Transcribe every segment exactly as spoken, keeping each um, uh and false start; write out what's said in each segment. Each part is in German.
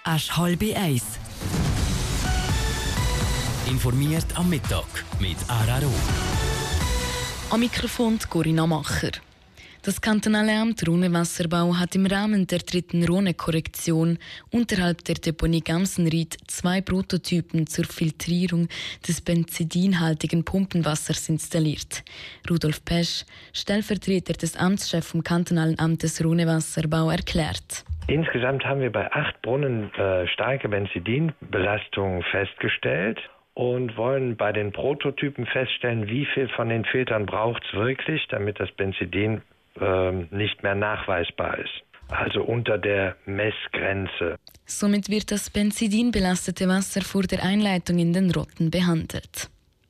Asch halbe eins. Informiert am Mittag mit Araro. Am Mikrofon Corinna Macher. Das kantonale Amt Rhonewasserbau hat im Rahmen der dritten Rhone-Korrektion unterhalb der Deponie Gamsenried zwei Prototypen zur Filtrierung des benzidinhaltigen Pumpenwassers installiert. Rudolf Pesch, Stellvertreter des Amtschefs vom kantonalen Amtes Rhonewasserbau, erklärt. Insgesamt haben wir bei acht Brunnen äh, starke Benzidinbelastungen festgestellt und wollen bei den Prototypen feststellen, wie viel von den Filtern braucht es wirklich, damit das Benzidin äh, nicht mehr nachweisbar ist. Also unter der Messgrenze. Somit wird das benzidinbelastete Wasser vor der Einleitung in den Rotten behandelt.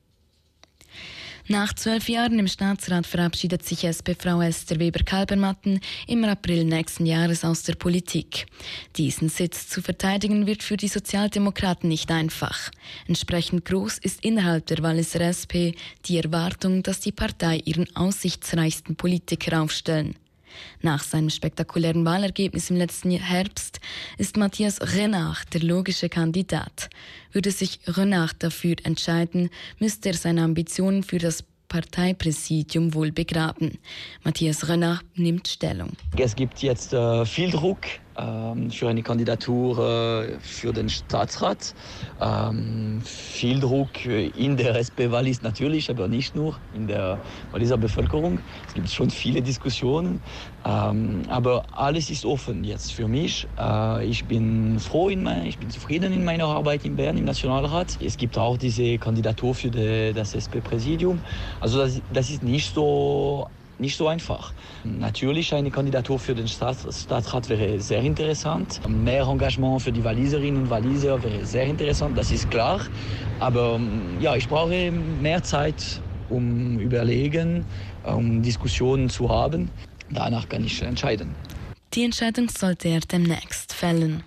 Nach zwölf Jahren im Staatsrat verabschiedet sich S P-Frau Esther Weber-Kalbermatten im April nächsten Jahres aus der Politik. Diesen Sitz zu verteidigen wird für die Sozialdemokraten nicht einfach. Entsprechend groß ist innerhalb der Walliser S P die Erwartung, dass die Partei ihren aussichtsreichsten Politiker aufstellen. Nach seinem spektakulären Wahlergebnis im letzten Herbst ist Matthias Renard der logische Kandidat. Würde sich Renard dafür entscheiden, müsste er seine Ambitionen für das Parteipräsidium wohl begraben. Matthias Renard nimmt Stellung. Es gibt jetzt äh, viel Druck ähm, für eine Kandidatur äh, für den Staatsrat. Ähm, viel Druck in der S P Wallis natürlich, aber nicht nur in der Walliser Bevölkerung. Es gibt schon viele Diskussionen, ähm, aber alles ist offen jetzt für mich. Äh, ich bin froh, in mein, ich bin zufrieden in meiner Arbeit in Bern im Nationalrat. Es gibt auch diese Kandidatur für die, das S P-Präsidium. Also das, das ist nicht so Nicht so einfach. Natürlich eine Kandidatur für den Staats- Staatsrat wäre sehr interessant. Mehr Engagement für die Walliserinnen und Walliser wäre sehr interessant, das ist klar. Aber ja, ich brauche mehr Zeit, um überlegen, um Diskussionen zu haben. Danach kann ich entscheiden. Die Entscheidung sollte er demnächst fällen.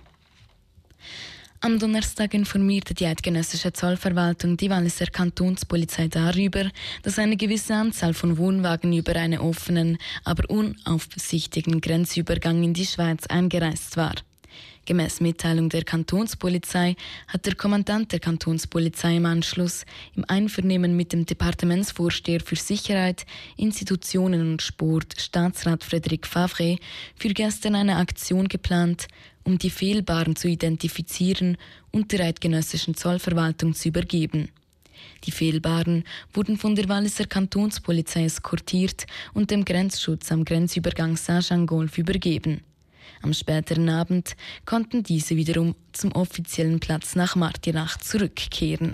Am Donnerstag informierte die eidgenössische Zollverwaltung die Walliser Kantonspolizei darüber, dass eine gewisse Anzahl von Wohnwagen über einen offenen, aber unaufsichtigen Grenzübergang in die Schweiz eingereist war. Gemäß Mitteilung der Kantonspolizei hat der Kommandant der Kantonspolizei im Anschluss im Einvernehmen mit dem Departementsvorsteher für Sicherheit, Institutionen und Sport, Staatsrat Frédéric Favre, für gestern eine Aktion geplant, um die Fehlbaren zu identifizieren und der eidgenössischen Zollverwaltung zu übergeben. Die Fehlbaren wurden von der Walliser Kantonspolizei eskortiert und dem Grenzschutz am Grenzübergang Saint-Jean-Golf übergeben. Am späteren Abend konnten diese wiederum zum offiziellen Platz nach Martinach zurückkehren.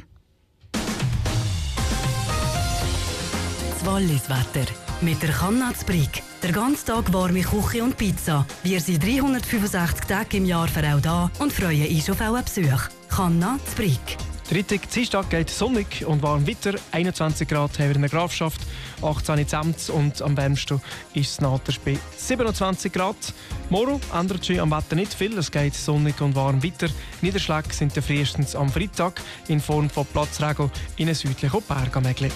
Das Wallis-Wetter mit der Kannatsbrik. Der ganze Tag warme Küche und Pizza. Wir sind dreihundertfünfundsechzig Tage im Jahr für auch da und freuen uns auf euren Besuch. Kannatsbrik. Freitag, Dienstag geht sonnig und warm weiter. einundzwanzig Grad haben wir in der Grafschaft, achtzehn in Zemz und am wärmsten ist es Naters bei siebenundzwanzig Grad. Morgen ändert sich am Wetter nicht viel, es geht sonnig und warm weiter. Niederschläge sind frühestens am Freitag in Form von Platzregen in den südlichen Bergamegli.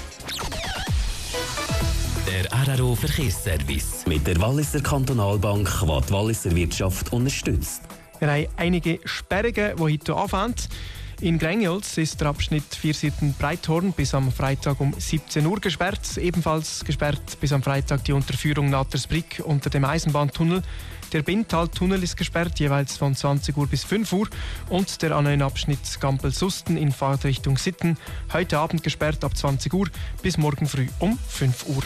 Der Araro Verkehrsservice mit der Walliser Kantonalbank, die die Walliser Wirtschaft unterstützt. Wir haben einige Sperrungen, die heute anfangen. In Grängelz ist der Abschnitt Vierseiten-Breithorn bis am Freitag um siebzehn Uhr gesperrt. Ebenfalls gesperrt bis am Freitag die Unterführung Natersbrück unter dem Eisenbahntunnel. Der Bintal-Tunnel ist gesperrt, jeweils von zwanzig Uhr bis fünf Uhr. Und der A neun Abschnitt Gampel-Susten in Fahrtrichtung Sitten heute Abend gesperrt ab zwanzig Uhr bis morgen früh um fünf Uhr.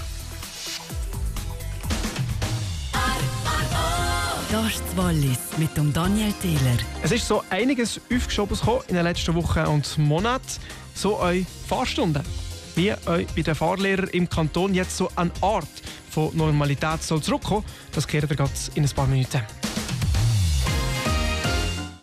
Das ist das Wallis mit dem Daniel Thieler. Es ist so einiges aufgeschoben in den letzten Wochen und Monaten. So eure Fahrstunden. Wie euch bei den Fahrlehrern im Kanton jetzt so eine Art von Normalität soll zurückkommen, das klärt ihr gerade in ein paar Minuten.